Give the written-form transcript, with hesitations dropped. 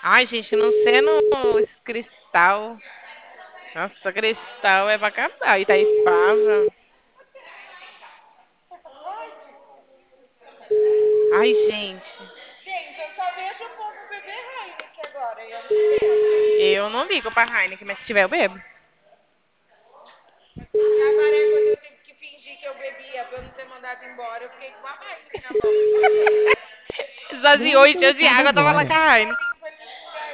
Ai, gente, não sendo esse cristal. Nossa, cristal é pra acabar. Itaipava. Ai, gente. Gente, eu só vejo o povo beber Heineken agora. Eu não entendo. Eu não ligo pra Heineken, mas se tiver, eu bebo. E agora, quando eu tive que fingir que eu bebia pra eu não ser mandado embora, eu fiquei com a Heineken na mão. Esvaziou, Deve ter encheu de lotado água, tava lá com agora. a Heineken.